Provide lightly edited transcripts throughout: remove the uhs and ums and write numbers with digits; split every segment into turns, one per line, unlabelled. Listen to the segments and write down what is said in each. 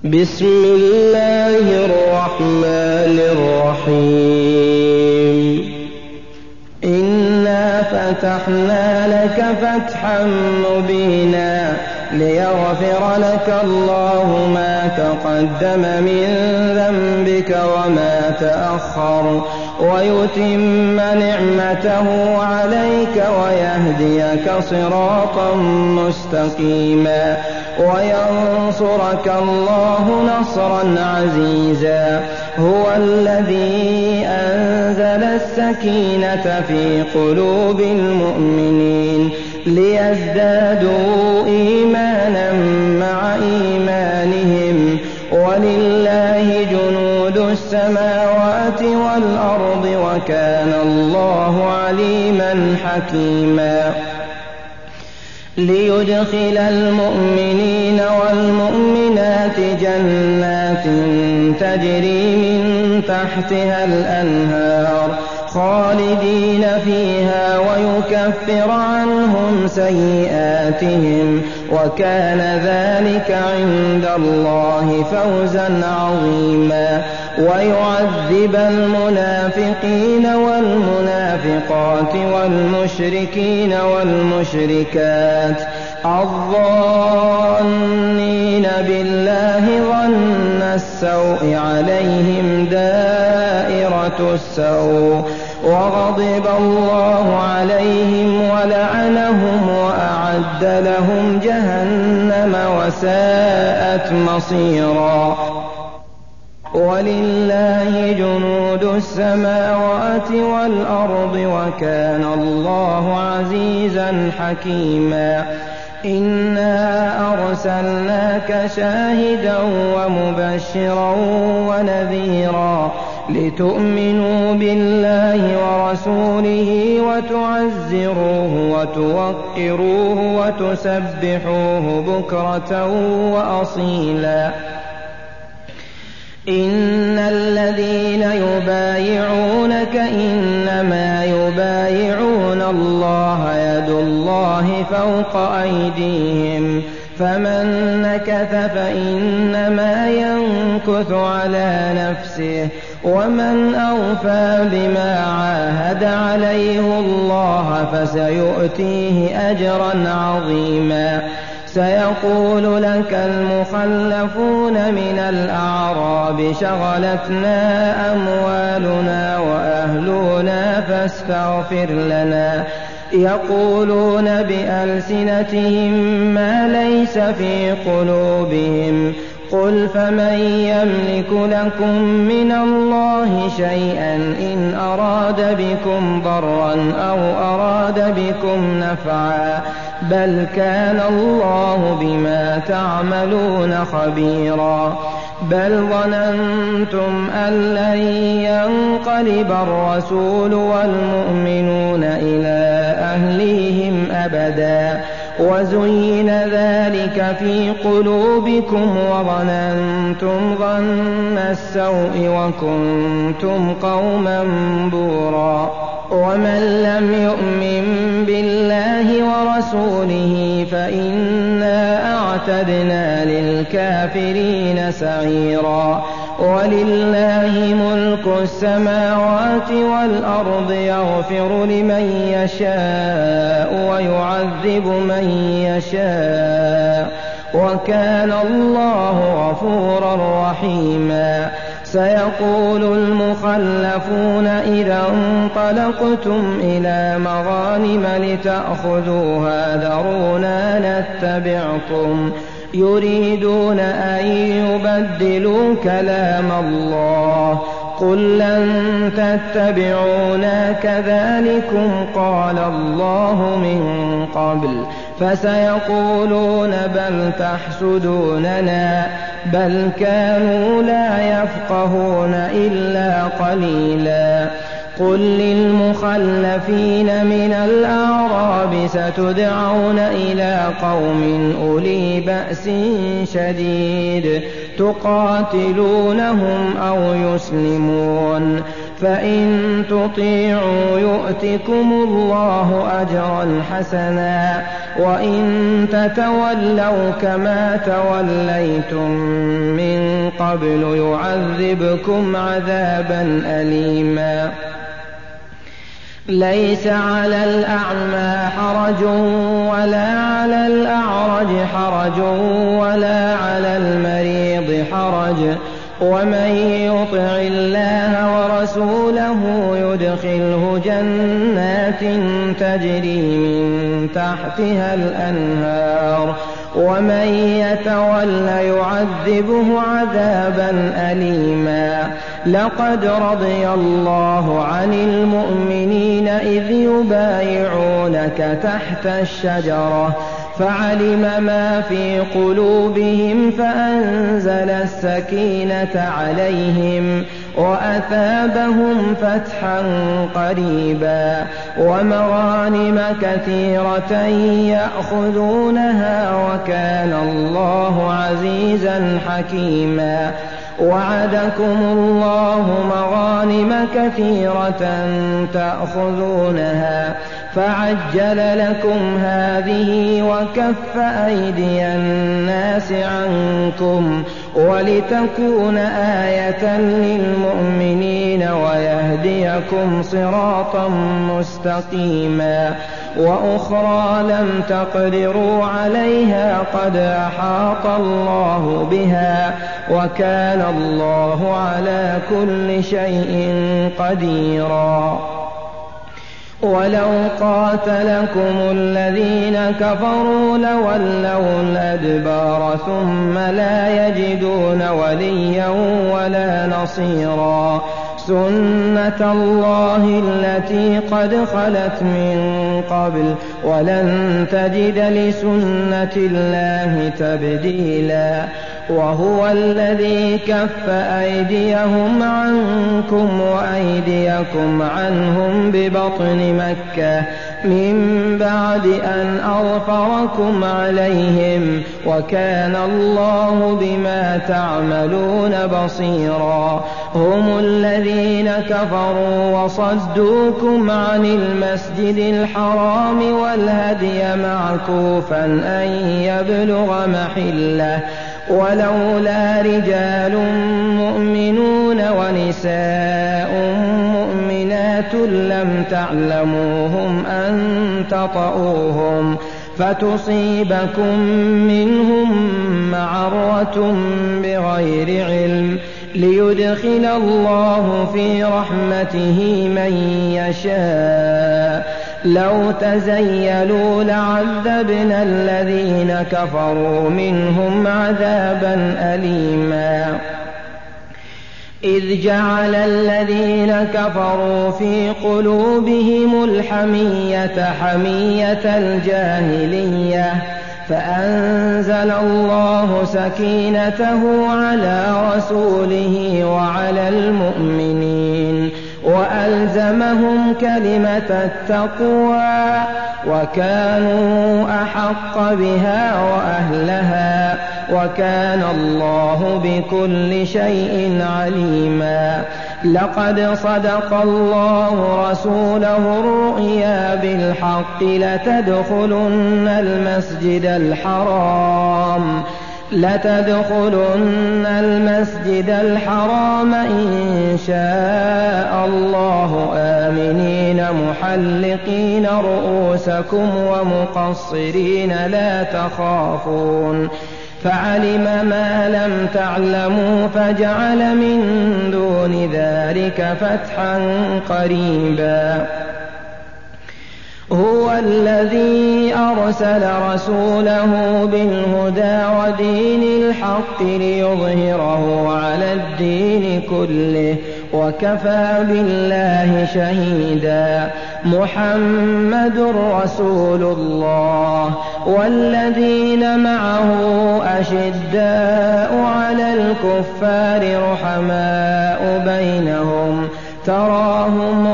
بسم الله الرحمن الرحيم إنا فتحنا لك فتحا مبينا ليغفر لك الله ما تقدم من ذنبك وما تأخر ويتم نعمته عليك ويهديك صراطا مستقيما وينصرك الله نصرا عزيزا هو الذي أنزل السكينة في قلوب المؤمنين ليزدادوا إيمانا مع إيمانهم ولله جنود السماوات والأرض وكان الله عليما حكيما ليدخل المؤمنين والمؤمنات جنات تجري من تحتها الأنهار خالدين فيها ويكفر عنهم سيئاتهم وكان ذلك عند الله فوزا عظيما ويعذب المنافقين والمنافقات والمشركين والمشركات الظانين بالله ظن السوء عليهم دائرة السوء وغضب الله عليهم ولعنهم وأعد لهم جهنم وساءت مصيرا ولله جنود السماوات والأرض وكان الله عزيزا حكيما إنا أرسلناك شاهدا ومبشرا ونذيرا لتؤمنوا بالله ورسوله وتعزروه وتوقروه وتسبحوه بكرة وأصيلا إن الذين يبايعونك إنما يبايعون الله يد الله فوق أيديهم فمن نكث فإنما ينكث على نفسه ومن أوفى بما عاهد عليه الله فسيؤتيه أجرا عظيما سيقول لك المخلفون من الأعراب شغلتنا أموالنا وأهلنا فاستغفر لنا يقولون بألسنتهم ما ليس في قلوبهم قل فمن يملك لكم من الله شيئا إن أراد بكم ضرا أو أراد بكم نفعا بل كان الله بما تعملون خبيرا بل ظننتم أن لن ينقلب الرسول والمؤمنون إلى أهليهم أبدا وزين ذلك في قلوبكم وظننتم ظن السوء وكنتم قوما بورا ومن لم يؤمن بالله ورسوله فإنا أعتدنا للكافرين سعيرا ولله ملك السماوات والأرض يغفر لمن يشاء ويعذب من يشاء وكان الله غفورا رحيما سيقول المخلفون إذا انطلقتم إلى مغانم لتأخذوها ذرونا نتبعكم يريدون أن يبدلوا كلام الله قل لن تتبعونا كذلكم قال الله من قبل فسيقولون بل تحسدوننا بل كانوا لا يفقهون إلا قليلا قل للمخلفين من الأعراب ستدعون إلى قوم أولي بأس شديد تقاتلونهم أو يسلمون فإن تطيعوا يؤتكم الله أجرا حسنا وإن تتولوا كما توليتم من قبل يعذبكم عذابا أليما ليس على الأعمى حرج ولا على الأعرج حرج ولا على المريض حرج ومن يطع الله ورسوله يدخله جنات تجري من تحتها الأنهار ومن يتول يعذبه عذابا أليما لقد رضي الله عن المؤمنين إذ يبايعونك تحت الشجرة فعلم ما في قلوبهم فأنزل السكينة عليهم وأثابهم فتحا قريبا ومغانم كثيرة يأخذونها وكان الله عزيزا حكيما وعدكم الله مغانم كثيرة تأخذونها فعجل لكم هذه وكف أيدي الناس عنكم ولتكون آية للمؤمنين ويهديكم صراطا مستقيما وأخرى لم تقدروا عليها قد أحاط الله بها وكان الله على كل شيء قديرا ولو قاتلكم الذين كفروا لولوا الأدبار ثم لا يجدون وليا ولا نصيرا سنة الله التي قد خلت من قبل ولن تجد لسنة الله تبديلا وهو الذي كف أيديهم عنكم وأيديكم عنهم ببطن مكة من بعد أن أظفركم عليهم وكان الله بما تعملون بصيرا هم الذين كفروا وصدوكم عن المسجد الحرام والهدي معكوفا أن يبلغ محله ولولا رجال مؤمنون ونساء مؤمنات لم تعلموهم أن تطؤوهم فتصيبكم منهم معرة بغير علم ليدخل الله في رحمته من يشاء لو تزيلوا لعذبنا الذين كفروا منهم عذابا أليما إذ جعل الذين كفروا في قلوبهم الحمية حمية الجاهلية فأنزل الله سكينته على رسوله وعلى المؤمنين وألزمهم كلمة التقوى وكانوا أحق بها وأهلها وكان الله بكل شيء عليما لقد صدق الله رسوله الرؤيا بالحق لتدخلن المسجد الحرام إن شاء الله آمنين محلقين رؤوسكم ومقصرين لا تخافون فعلم ما لم تعلموا فجعل من دون ذلك فتحا قريبا هو الذي أرسل رسوله بالهدى ودين الحق ليظهره على الدين كله وكفى بالله شهيدا محمد رسول الله والذين معه أشداء على الكفار رحماء بينهم تراهم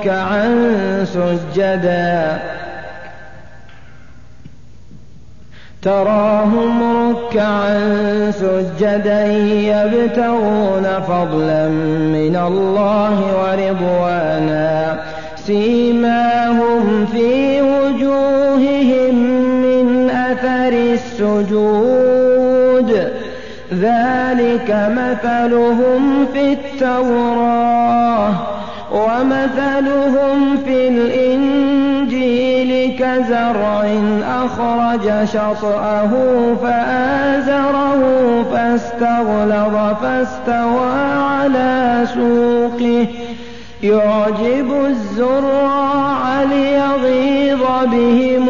ركعا سجدا يبتغون فضلا من الله ورضوانا سيماهم في وجوههم من أثر السجود ذلك مثلهم في التوراة ومثلهم في الإنجيل كزرع أخرج شطأه فآزره فاستغلظ فاستوى على سوقه يعجب الزراع ليغيظ بهم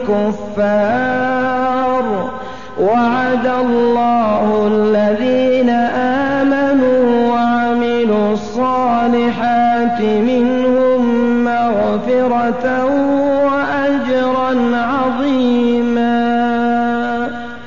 الكفار وعد الله الذين آمنوا وعملوا الصالحات منهم مغفرة